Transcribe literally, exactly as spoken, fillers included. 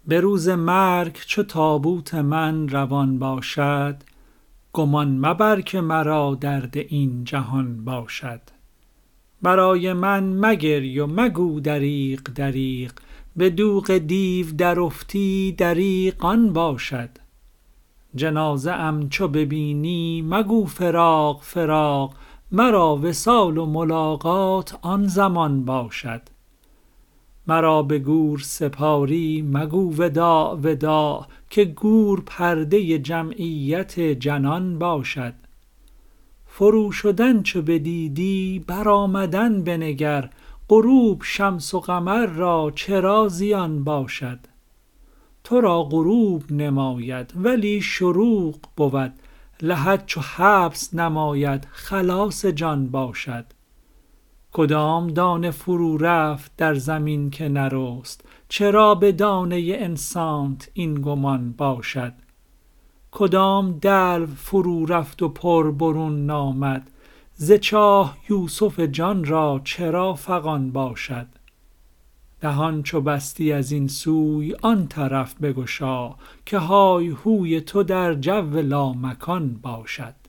به روز مرگ چو تابوت من روان باشد، گمان مبر که مرا درد این جهان باشد. برای من مگری و مگو دریغ دریغ، به دوغ دیو در افتی دریغ آن باشد. جنازه ام چو ببینی مگو فراق فراق، مرا وصال و ملاقات آن زمان باشد. مرا به گور سپاری مگو وداع وداع، که گور پرده جمعیت جنان باشد. فرو شدن چو بدیدی برآمدن بنگر، غروب شمس و قمر را چرا زیان باشد. تو را غروب نماید ولی شروق بود، لحد چو حبس نماید خلاص جان باشد. کدام دانه فرو رفت در زمین که نرست، چرا به دانه انسانت این گمان باشد. کدام دلو فرو رفت و پر برون نامد، ز چاه یوسف جان را چرا فغان باشد. دهان چو بستی از این سوی آن طرف بگشا، که های هوی تو در جو لامکان باشد.